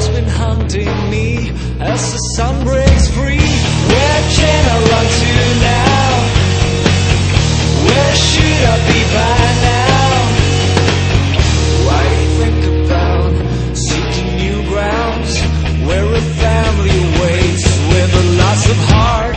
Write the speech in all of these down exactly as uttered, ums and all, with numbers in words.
has been hunting me as the sun breaks free. Where can I run to now? Where should I be by now? Why think about seeking new grounds where a family waits with a loss of heart?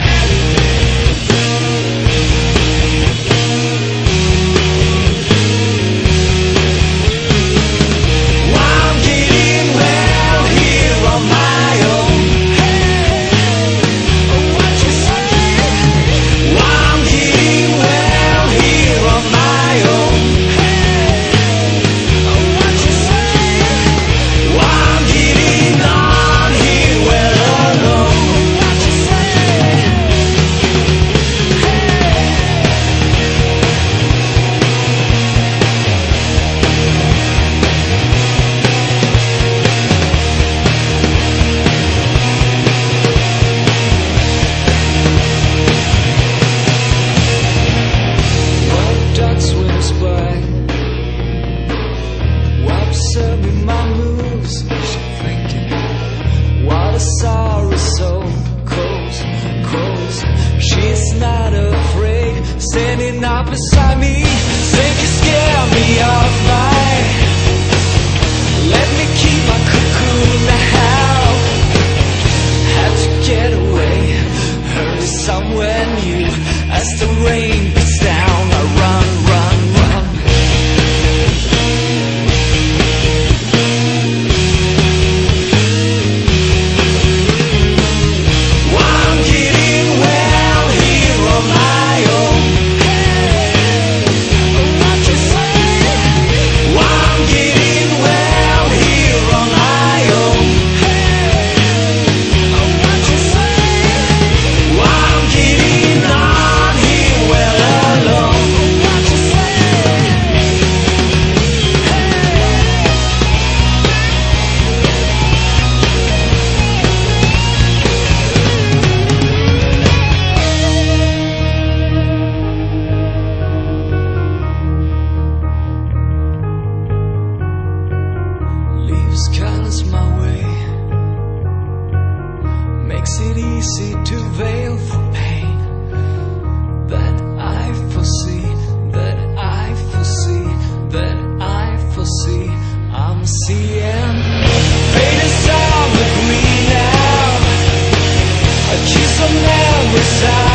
Observing my moves, she thinking, what a sorrow so close, close. She's not afraid, standing up beside me, think you scare me off my. Let me keep my cocoon now. Had to get away, hurry somewhere new. As the rain beats down, I run, run, run. Colors my way, makes it easy to veil for pain that I foresee, that I foresee, that I foresee. I'm seeing fate is on the green now, a kiss of memories.